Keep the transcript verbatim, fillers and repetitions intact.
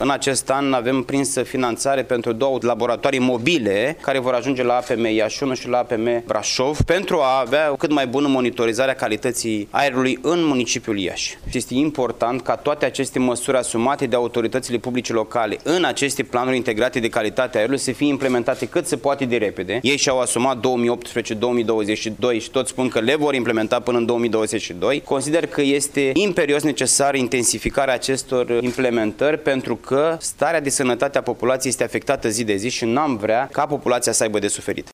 În acest an avem prins finanțare pentru două laboratoare mobile care vor ajunge la A P M Iași unu și la A P M Brașov pentru a avea cât mai bună monitorizare a calității aerului în municipiul Iași. Este important ca toate aceste măsuri asumate de autoritățile publice locale în aceste planuri integrate de calitate a aerului să fie implementate cât se poate de repede. Ei și-au asumat două mii optsprezece două mii douăzeci și doi și toți spun că le vor implementa până în două mii douăzeci și doi. Consider că este imperios necesară intensificarea acestor implementări pentru că starea de sănătate a populației este afectată zi de zi și n-am vrea ca populația să aibă de suferit.